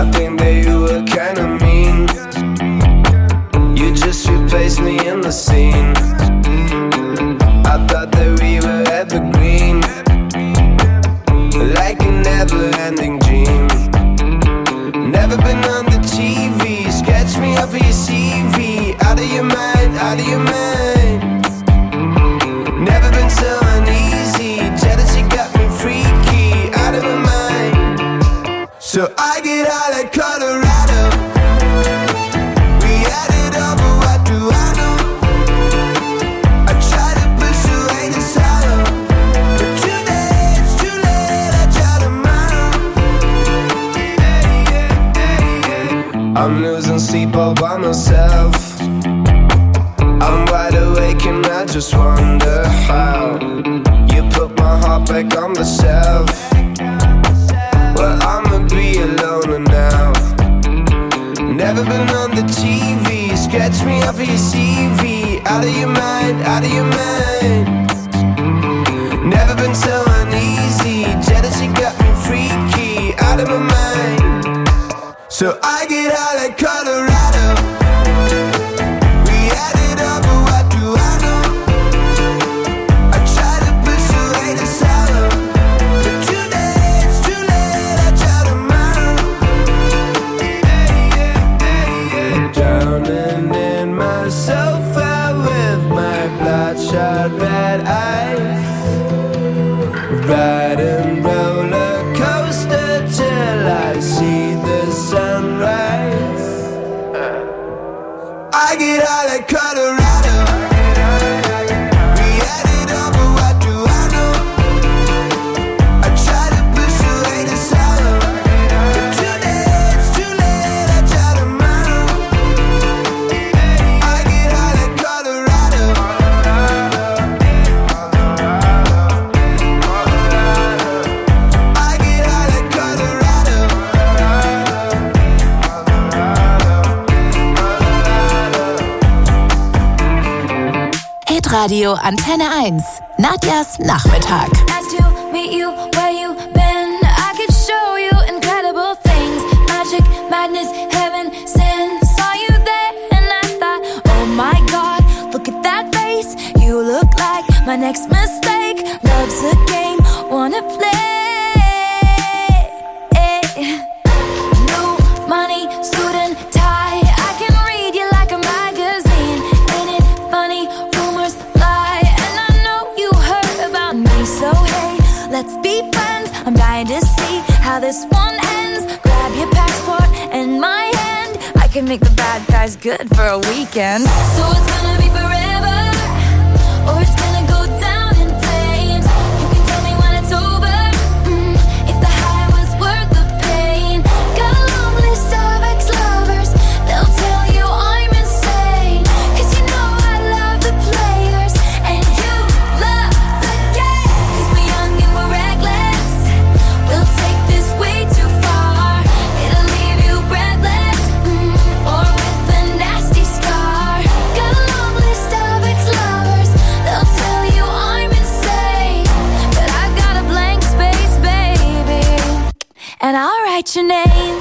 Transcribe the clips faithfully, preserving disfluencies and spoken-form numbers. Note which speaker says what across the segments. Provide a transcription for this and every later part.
Speaker 1: I think that you were kinda mean. You just replaced me in the scene. I thought that we were evergreen, like a never-ending dream. Never been on the T V, sketch me up for your C V. Out of your mind, out of your mind. Never been so uneasy, jealousy got me freaky. Out of my mind. So I get out like Colorado. We had it all, but what do I know? I try to push away the sorrow, but today it's too late. I try tomorrow. I'm losing sleep all by myself. I'm wide awake and I just wonder how you put my heart back on the shelf. Well, I'ma be alone now. Never been on the T V, sketch me up for your C V. Out of your mind, out of your mind. Never been so uneasy, jealousy got me freaky. Out of my mind. So I get out like Colorado. We had it all, but what do I know? I try to push away the sorrow, but today it's too late. I try tomorrow. Drowning in my sofa with my bloodshot red eyes, riding roller coaster till I see the sunrise. I get out like Colorado. We had it all, but what do I know? I try to push away the sorrow, but today it's too late. I try tomorrow. I get out like Colorado. I get out like Colorado.
Speaker 2: Hitradio Antenne eins. Nadjas Nachmittag.
Speaker 3: Nice to meet you, where you been? I could show you incredible things. Magic, madness, heaven, sin. Saw you there and I thought, oh my God, look at that face. You look like my next mistake. Love's a game, wanna play. New money, suit and tie. I can read you like a magazine. Ain't it funny? Rumors fly, and I know you heard about me. So hey, let's be friends. I'm dying to see how this one ends. Grab your passport and my hand. I can make the bad guys good for a weekend. So it's gonna be forever, or it's gonna go down in flames. You can tell me when it's over, mm, if the high was worth the pain. Got a long list of ex-lovers, they'll tell you I'm insane. Cause you know I love the players, and you love the game. Cause we're young and we're reckless, we'll take this way too far. It'll leave you breathless, mm, or with a nasty scar. Got a long list of ex-lovers, they'll tell you I'm insane. But I've got a blank space, baby, and I'll write your name.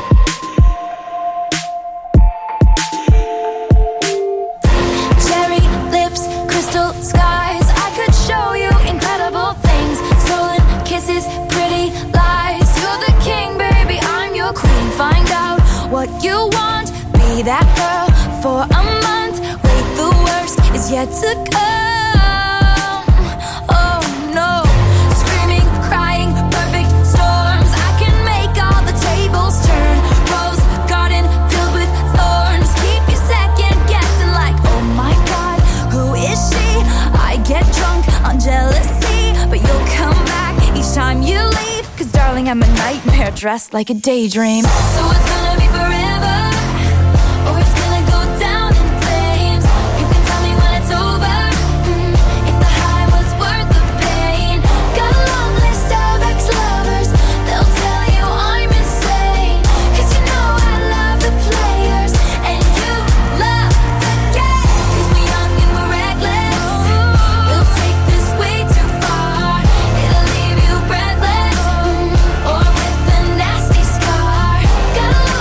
Speaker 3: Cherry lips, crystal skies. I could show you incredible things. Stolen kisses, pretty lies. You're the king, baby, I'm your queen. Find out what you want, be that girl for a month. Wait, the worst is yet to come. Oh no, screaming, crying, perfect storms. I can make all the tables turn. Rose garden filled with thorns. Keep you second guessing like, oh my God, who is she? I get drunk on jealousy, but you'll come back each time you leave. Cause darling, I'm a nightmare dressed like a daydream. So it's gonna be forever, or it's gonna go down in flames. You can tell me when it's over, mm, if the high was worth the pain. Got a long list of ex-lovers, they'll tell you I'm insane. Cause you know I love the players, and you love the game. Cause we're young and we're reckless, we'll take this way too far. It'll leave you breathless, mm, or with a nasty scar. Got a long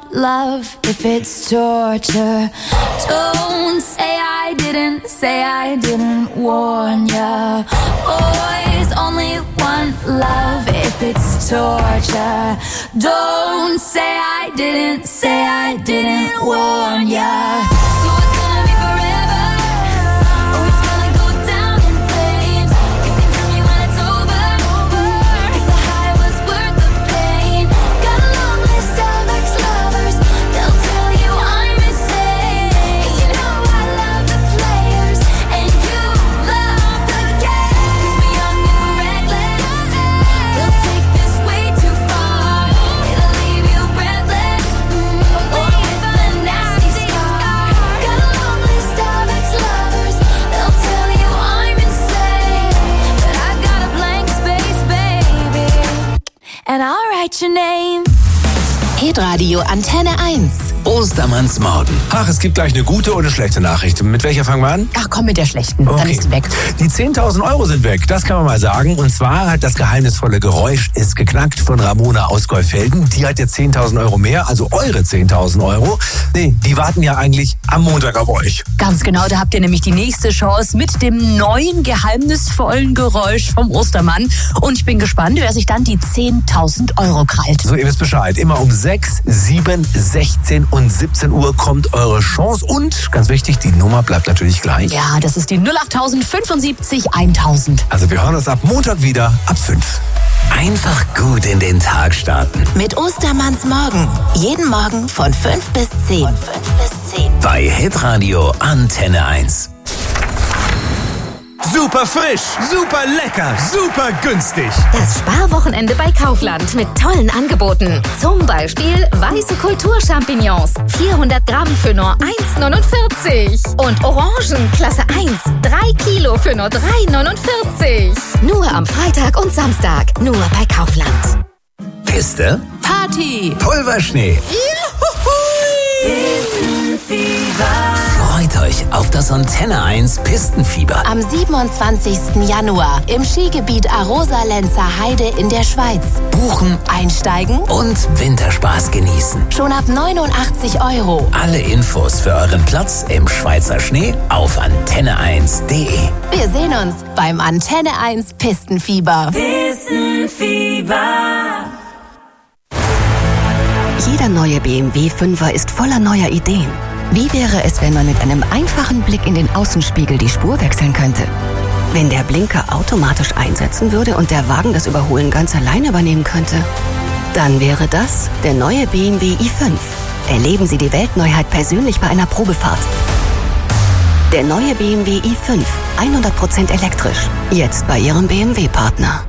Speaker 3: love if it's torture. Don't say I didn't, say I didn't warn ya. Boys only want love if it's torture. Don't say I didn't, say I didn't warn ya. So it's gonna be forever, or it's gonna go down in flames. You can tell me when it's over, if the high was worth the pain. Got a long list of ex-lovers, they'll tell you I'm insane. 'Cause you know I love the players, and you love the game. 'Cause we're young and we're reckless, they'll take this way too far. It'll leave you breathless, or with a nasty scar. Got a long list of ex-lovers, they'll tell you I'm insane. But I've got a blank space, baby, and I'll write your name.
Speaker 2: Hitradio Antenne eins.
Speaker 4: Ostermannsmorgen. Ach, es gibt gleich eine gute und eine schlechte Nachricht. Mit welcher fangen wir an?
Speaker 2: Ach komm, mit der schlechten, dann
Speaker 4: Okay.
Speaker 2: ist die weg.
Speaker 4: Die zehntausend Euro sind weg, das kann man mal sagen. Und zwar hat das geheimnisvolle Geräusch ist geknackt von Ramona aus Golfelden. Die hat jetzt zehntausend Euro mehr, also eure zehntausend Euro. Nee, die warten ja eigentlich am Montag auf euch.
Speaker 2: Ganz genau, da habt ihr nämlich die nächste Chance mit dem neuen geheimnisvollen Geräusch vom Ostermann. Und ich bin gespannt, wer sich dann die zehntausend Euro krallt.
Speaker 4: So, ihr wisst Bescheid. Immer um sechs, sieben, sechzehn und siebzehn Uhr kommt eure Chance. Und, ganz wichtig, die Nummer bleibt natürlich gleich.
Speaker 2: Ja, das ist die null acht fünfundsiebzig tausend.
Speaker 4: Also wir hören uns ab Montag wieder ab fünf.
Speaker 5: Einfach gut in den Tag starten.
Speaker 2: Mit Ostermanns Morgen. Jeden Morgen von fünf bis zehn. Von fünf bis zehn.
Speaker 5: Bei Hitradio Antenne eins.
Speaker 6: Super frisch, super lecker, super günstig.
Speaker 7: Das Sparwochenende bei Kaufland mit tollen Angeboten. Zum Beispiel weiße Kulturchampignons, vierhundert Gramm für nur eins neunundvierzig. Und Orangen, Klasse eins, drei Kilo für nur drei neunundvierzig. Nur am Freitag und Samstag, nur bei Kaufland.
Speaker 5: Piste,
Speaker 2: Party!
Speaker 5: Pulverschnee. Freut euch auf das Antenne eins Pistenfieber.
Speaker 2: Am siebenundzwanzigsten Januar im Skigebiet Arosa-Lenzer Heide in der Schweiz.
Speaker 5: Buchen
Speaker 2: Einsteigen
Speaker 5: und Wintersport genießen.
Speaker 2: schon ab neunundachtzig Euro.
Speaker 5: Alle Infos für euren Platz im Schweizer Schnee auf antenne eins punkt de.
Speaker 2: Wir sehen uns beim Antenne eins Pistenfieber.
Speaker 8: Jeder neue B M W fünfer ist voller neuer Ideen. Wie wäre es, wenn man mit einem einfachen Blick in den Außenspiegel die Spur wechseln könnte? Wenn der Blinker automatisch einsetzen würde und der Wagen das Überholen ganz allein übernehmen könnte? Dann wäre das der neue B M W i fünf. Erleben Sie die Weltneuheit persönlich bei einer Probefahrt. Der neue B M W i fünf, hundert Prozent elektrisch. Jetzt bei Ihrem B M W-Partner.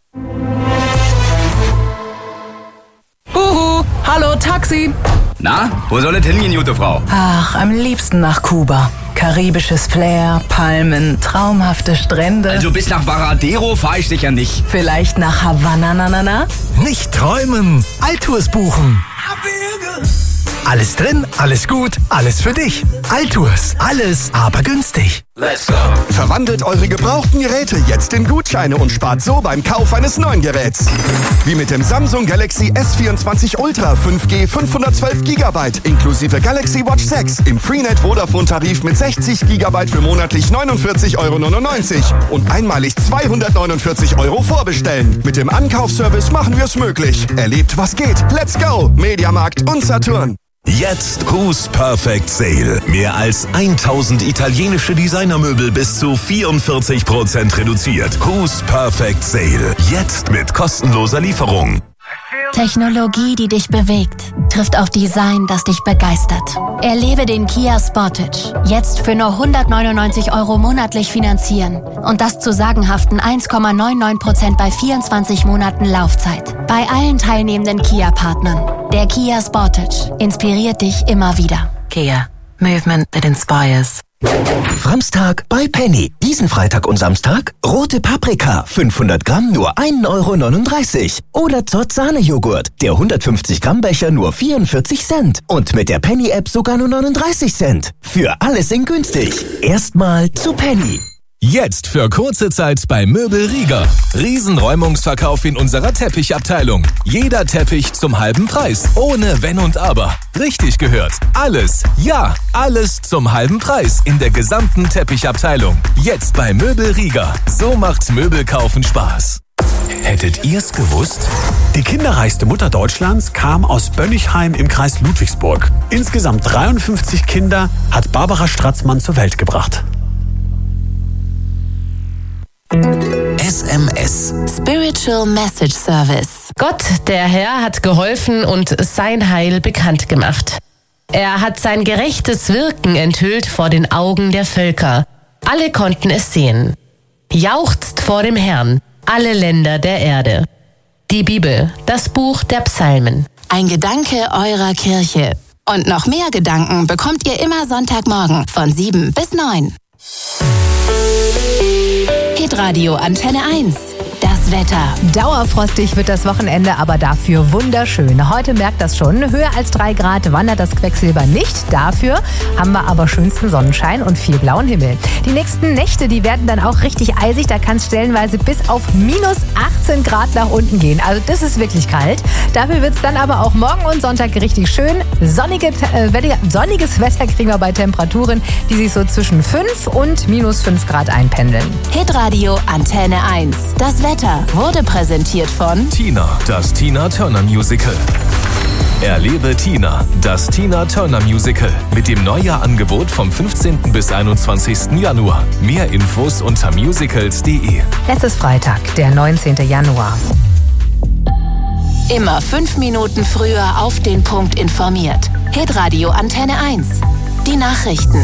Speaker 9: Huhu, hallo, Taxi.
Speaker 6: Na, wo soll es hingehen, gute Frau?
Speaker 9: Ach, am liebsten nach Kuba. Karibisches Flair, Palmen, traumhafte Strände.
Speaker 6: Also bis nach Varadero fahre ich sicher nicht.
Speaker 9: Vielleicht nach Havanna, na, na, na?
Speaker 10: Nicht träumen, Altours buchen. Alles drin, alles gut, alles für dich. Altours, alles, aber günstig.
Speaker 6: Let's go.
Speaker 11: Verwandelt eure gebrauchten Geräte jetzt in Gutscheine und spart so beim Kauf eines neuen Geräts. Wie mit dem Samsung Galaxy S vierundzwanzig Ultra fünf G fünfhundertzwölf Gigabyte inklusive Galaxy Watch sechs im Freenet Vodafone Tarif mit sechzig Gigabyte für monatlich neunundvierzig Euro neunundneunzig und einmalig zweihundertneunundvierzig Euro vorbestellen. Mit dem Ankaufsservice machen wir es möglich. Erlebt, was geht. Let's go! Mediamarkt und Saturn.
Speaker 12: Jetzt Who's Perfect Sale. Mehr als tausend italienische Designermöbel bis zu vierundvierzig Prozent reduziert. Who's Perfect Sale. Jetzt mit kostenloser Lieferung.
Speaker 13: Technologie, die dich bewegt, trifft auf Design, das dich begeistert. Erlebe den Kia Sportage. Jetzt für nur hundertneunundneunzig Euro monatlich finanzieren. Und das zu sagenhaften eins Komma neunundneunzig Prozent bei vierundzwanzig Monaten Laufzeit. Bei allen teilnehmenden Kia-Partnern. Der Kia Sportage inspiriert dich immer wieder.
Speaker 9: Kia. Movement that inspires.
Speaker 10: Samstag bei Penny. Diesen Freitag und Samstag rote Paprika, fünfhundert Gramm nur ein Euro neununddreißig. Oder Zott Sahnejoghurt, der hundertfünfzig Gramm Becher nur vierundvierzig Cent. Und mit der Penny-App sogar nur neununddreißig Cent. Für alles in günstig. Erstmal zu Penny.
Speaker 12: Jetzt für kurze Zeit bei Möbel Rieger. Riesenräumungsverkauf in unserer Teppichabteilung. Jeder Teppich zum halben Preis. Ohne Wenn und Aber. Richtig gehört. Alles, ja, alles zum halben Preis in der gesamten Teppichabteilung. Jetzt bei Möbel Rieger. So macht Möbelkaufen Spaß.
Speaker 4: Hättet ihr's gewusst? Die kinderreichste Mutter Deutschlands kam aus Bönnigheim im Kreis Ludwigsburg. Insgesamt dreiundfünfzig Kinder hat Barbara Stratzmann zur Welt gebracht.
Speaker 5: S M S.
Speaker 2: Spiritual Message Service.
Speaker 14: Gott, der Herr, hat geholfen und sein Heil bekannt gemacht. Er hat sein gerechtes Wirken enthüllt vor den Augen der Völker. Alle konnten es sehen. Jauchzt vor dem Herrn, alle Länder der Erde. Die Bibel, das Buch der Psalmen.
Speaker 2: Ein Gedanke eurer Kirche. Und noch mehr Gedanken bekommt ihr immer Sonntagmorgen von sieben bis neun. Hitradio Antenne eins. Das Wetter.
Speaker 15: Dauerfrostig wird das Wochenende, aber dafür wunderschön. Heute merkt das schon. Höher als drei Grad wandert das Quecksilber nicht. Dafür haben wir aber schönsten Sonnenschein und viel blauen Himmel. Die nächsten Nächte, die werden dann auch richtig eisig. Da kann es stellenweise bis auf minus achtzehn Grad nach unten gehen. Also das ist wirklich kalt. Dafür wird es dann aber auch morgen und Sonntag richtig schön. Sonnige, äh, Wetter, sonniges Wetter kriegen wir bei Temperaturen, die sich so zwischen fünf und minus fünf Grad einpendeln.
Speaker 2: Hitradio Antenne eins. Das Wetter wurde präsentiert von
Speaker 12: Tina, das Tina Turner Musical. Erlebe Tina, das Tina Turner Musical mit dem Neujahrangebot vom fünfzehnten bis einundzwanzigsten Januar. Mehr Infos unter musicals punkt de.
Speaker 15: Es ist Freitag, der neunzehnten Januar.
Speaker 2: Immer fünf Minuten früher auf den Punkt informiert. Hitradio Antenne eins. Die Nachrichten.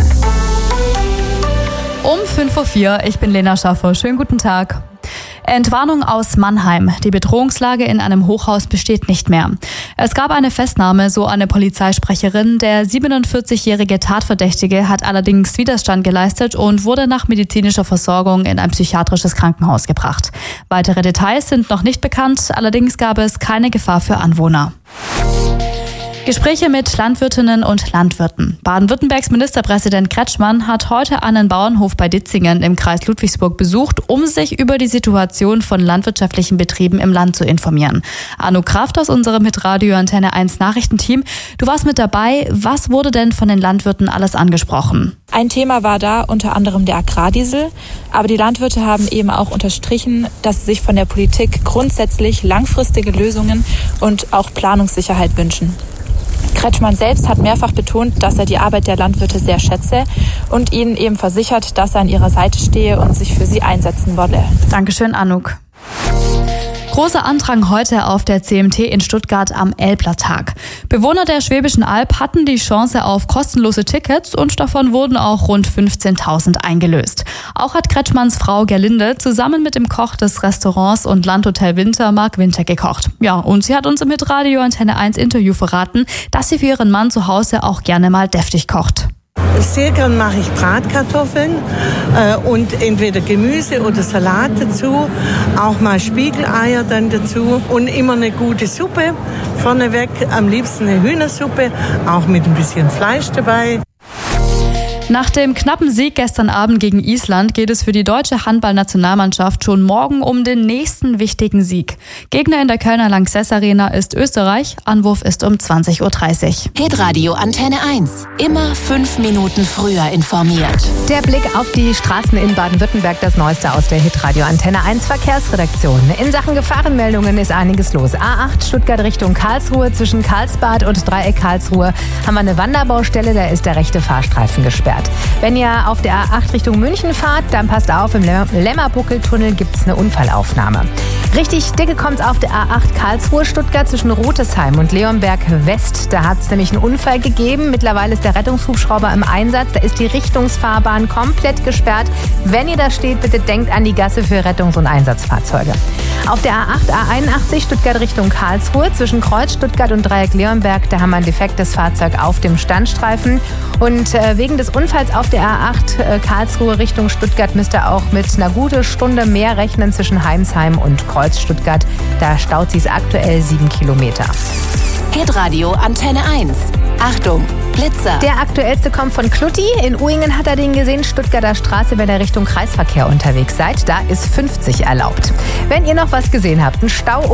Speaker 16: Um fünf Uhr vier, ich bin Lena Schaffer. Schönen guten Tag. Entwarnung aus Mannheim. Die Bedrohungslage in einem Hochhaus besteht nicht mehr. Es gab eine Festnahme, so eine Polizeisprecherin. Der siebenundvierzigjährige Tatverdächtige hat allerdings Widerstand geleistet und wurde nach medizinischer Versorgung in ein psychiatrisches Krankenhaus gebracht. Weitere Details sind noch nicht bekannt, allerdings gab es keine Gefahr für Anwohner. Gespräche mit Landwirtinnen und Landwirten. Baden-Württembergs Ministerpräsident Kretschmann hat heute einen Bauernhof bei Ditzingen im Kreis Ludwigsburg besucht, um sich über die Situation von landwirtschaftlichen Betrieben im Land zu informieren. Arno Kraft aus unserem Hitradio Antenne eins Nachrichtenteam. Du warst mit dabei. Was wurde denn von den Landwirten alles angesprochen?
Speaker 17: Ein Thema war da unter anderem der Agrardiesel. Aber die Landwirte haben eben auch unterstrichen, dass sie sich von der Politik grundsätzlich langfristige Lösungen und auch Planungssicherheit wünschen. Kretschmann selbst hat mehrfach betont, dass er die Arbeit der Landwirte sehr schätze und ihnen eben versichert, dass er an ihrer Seite stehe und sich für sie einsetzen wolle.
Speaker 16: Dankeschön, Anouk. Großer Andrang heute auf der C M T in Stuttgart am Elbler-Tag. Bewohner der Schwäbischen Alb hatten die Chance auf kostenlose Tickets und davon wurden auch rund fünfzehntausend eingelöst. Auch hat Kretschmanns Frau Gerlinde zusammen mit dem Koch des Restaurants und Landhotel Winter, Marc Winter, gekocht. Ja, und sie hat uns im Hitradio Antenne eins Interview verraten, dass sie für ihren Mann zu Hause auch gerne mal deftig kocht.
Speaker 18: Sehr gern mache ich Bratkartoffeln äh, und entweder Gemüse oder Salat dazu, auch mal Spiegeleier dann dazu und immer eine gute Suppe. Vorneweg am liebsten eine Hühnersuppe, auch mit ein bisschen Fleisch dabei.
Speaker 16: Nach dem knappen Sieg gestern Abend gegen Island geht es für die deutsche Handballnationalmannschaft schon morgen um den nächsten wichtigen Sieg. Gegner in der Kölner Lanxess Arena ist Österreich. Anwurf ist um zwanzig Uhr dreißig.
Speaker 2: Hitradio Antenne eins. Immer fünf Minuten früher informiert.
Speaker 15: Der Blick auf die Straßen in Baden-Württemberg, das Neueste aus der Hitradio Antenne eins Verkehrsredaktion. In Sachen Gefahrenmeldungen ist einiges los. A acht Stuttgart Richtung Karlsruhe, zwischen Karlsbad und Dreieck Karlsruhe haben wir eine Wanderbaustelle, da ist der rechte Fahrstreifen gesperrt. Wenn ihr auf der A acht Richtung München fahrt, dann passt auf, im Lämmerbuckeltunnel gibt es eine Unfallaufnahme. Richtig dicke kommt es auf der A acht Karlsruhe-Stuttgart zwischen Rotesheim und Leonberg West. Da hat es nämlich einen Unfall gegeben. Mittlerweile ist der Rettungshubschrauber im Einsatz. Da ist die Richtungsfahrbahn komplett gesperrt. Wenn ihr da steht, bitte denkt an die Gasse für Rettungs- und Einsatzfahrzeuge. Auf der A acht A einundachtzig Stuttgart Richtung Karlsruhe zwischen Kreuz Stuttgart und Dreieck Leonberg, da haben wir ein defektes Fahrzeug auf dem Standstreifen. Und äh, wegen des Unfalls auf der A acht äh, Karlsruhe Richtung Stuttgart müsst ihr auch mit einer guten Stunde mehr rechnen zwischen Heimsheim und Kreuz Stuttgart. Da staut sie es aktuell sieben Kilometer.
Speaker 2: Hitradio Antenne eins. Achtung,
Speaker 13: Blitzer.
Speaker 15: Der aktuellste kommt von Klutti. In Uingen hat er den gesehen. Stuttgarter Straße, wenn ihr Richtung Kreisverkehr unterwegs seid. Da ist fünfzig erlaubt. Wenn ihr noch was gesehen habt, ein Stau